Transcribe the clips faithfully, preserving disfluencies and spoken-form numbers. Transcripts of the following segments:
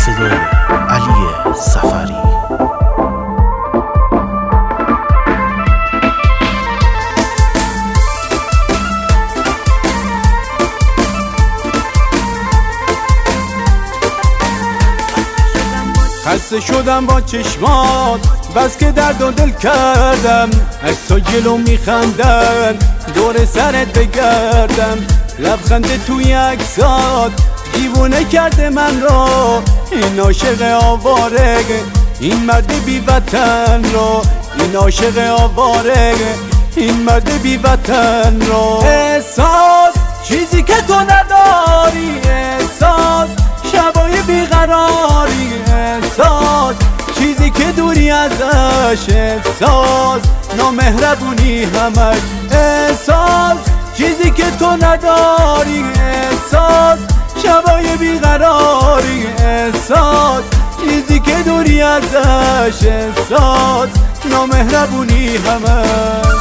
صدای علی سفری. خسته شدم با چشمات، بس که درد و دل کردم. عکسا جلو میخندن دور سرت بگردم. لبخند توی عکسات دیوونه کرده من رو. این عاشق آواره، این مرد بی وطن رو. این عاشق آواره، این مرد بی وطن رو. احساس چیزی که تو نداری، احساس شبای بیقراری، احساس چیزی که دوری ازش، احساس نامهربونی همش، احساس چیزی که تو نداری، احساس شبای بیقراری، احساس چیزی که دوری ازش، احساس نامهربونی همش.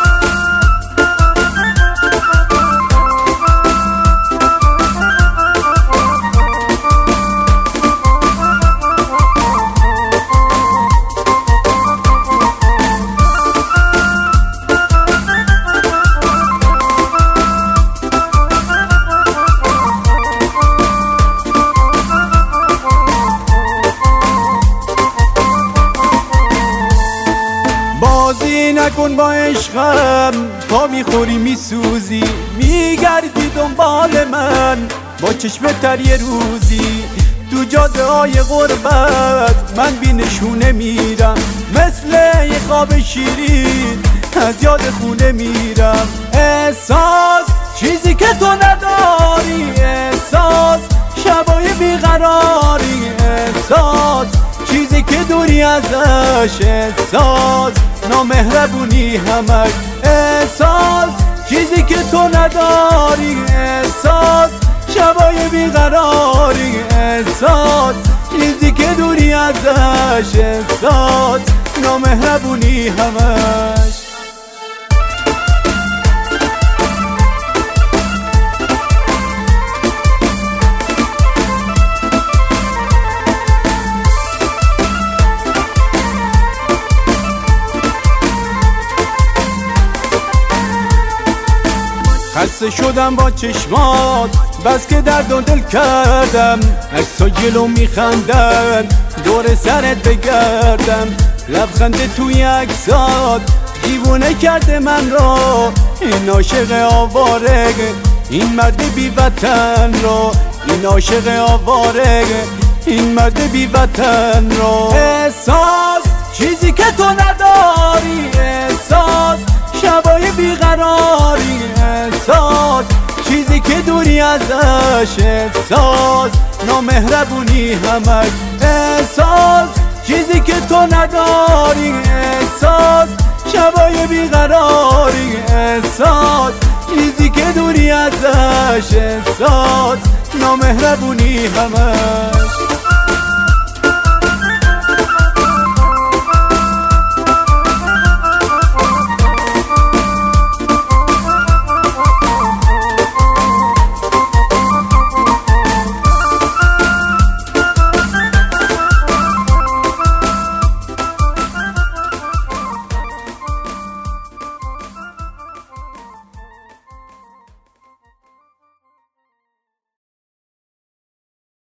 بازی نکن با عشقم، تا میخوری میسوزی. میگردی دنبال من با چشم تر یه روزی. تو جاده های غربت من بی نشونه میرم، مثل یه خواب شیرین از یاد خونه میرم. احساس چیزی که تو نداری، احساس شبای بیقراری، احساس چیزی که دوری ازش، احساس نامهربونی همش، احساس چیزی که تو نداری، احساس شبای بیقراری، احساس چیزی که دوری ازش، احساس نامهربونی همش. خسته شدم با چشمات، بس که درد و دل کردم. عکسا جلو میخندن دور سرت بگردم. لبخند توی عکسات دیوونه کرده من رو. این عاشق آواره، این مرد بی وطن رو. این عاشق آواره، این مرد بی وطن رو. احساس چیزی که تو نداری، احساس شبای بیقراری، احساس چیزی که دوری ازش، احساس نامهربونی همش، احساس چیزی که تو نداری، احساس شبای بیقراری، احساس چیزی که دوری ازش، احساس نامهربونی همش.